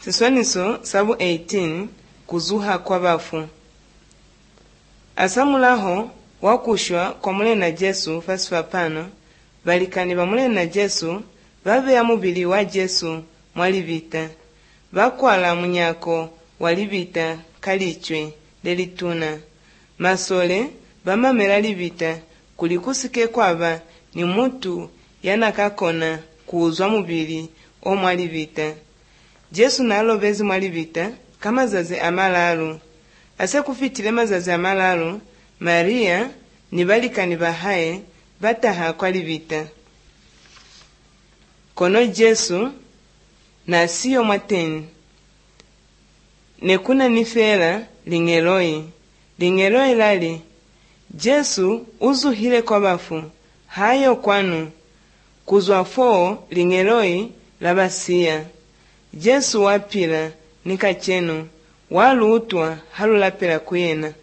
Siswaniso sabu 18 kuzuha kwa bafu. Asamulaho wakushwa kwa mulena Jesu fasifa pano, balikani ba mulena Jesu babe ya mubili wa Jesu mwalibita. Bakwala munyako walibita kalichwe lelituna. Masole bamamela libita kulikusike kwaba ni mutu yanakakona kuuzwa mubili o mwalibita. Jesu nalobezi mwalibita kama zaze amalalu. Ase kufitile mazaze amalalu, Maria ni balikani bahaye bataha kwa libita. Kono Jesu na siyo mwateni. Nekuna nifela lingeloi lali. Jesu uzuhile kwa bafu. Hayo kwanu. Kuzwa foo lingeloi labasia. Jesu wapila nika chenu. Walu utwa halu lapela kuyena.